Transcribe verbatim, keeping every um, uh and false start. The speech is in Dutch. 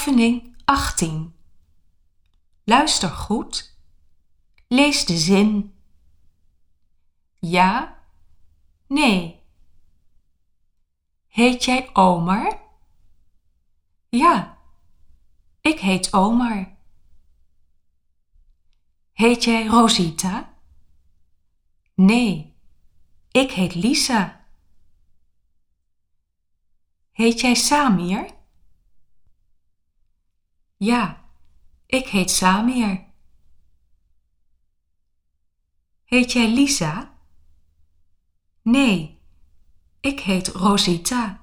Oefening achttien. Luister goed. Lees de zin. Ja, nee. Heet jij Omar? Ja, ik heet Omar. Heet jij Rosita? Nee, ik heet Lisa. Heet jij Samir? Ja, ik heet Samir. Heet jij Lisa? Nee, ik heet Rosita.